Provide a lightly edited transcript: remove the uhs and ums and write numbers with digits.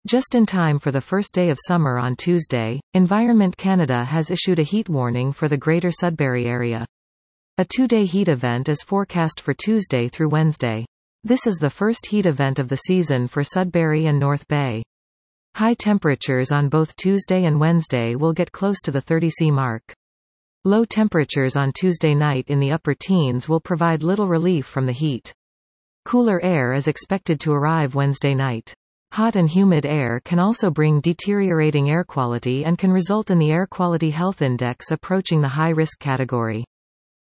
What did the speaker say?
Just in time for the first day of summer on Tuesday, Environment Canada has issued a heat warning for the Greater Sudbury area. A 2-day heat event is forecast for Tuesday through Wednesday. This is the first heat event of the season for Sudbury and North Bay. High temperatures on both Tuesday and Wednesday will get close to the 30°C mark. Low temperatures on Tuesday night in the upper teens will provide little relief from the heat. Cooler air is expected to arrive Wednesday night. Hot and humid air can also bring deteriorating air quality and can result in the Air Quality Health Index approaching the high-risk category.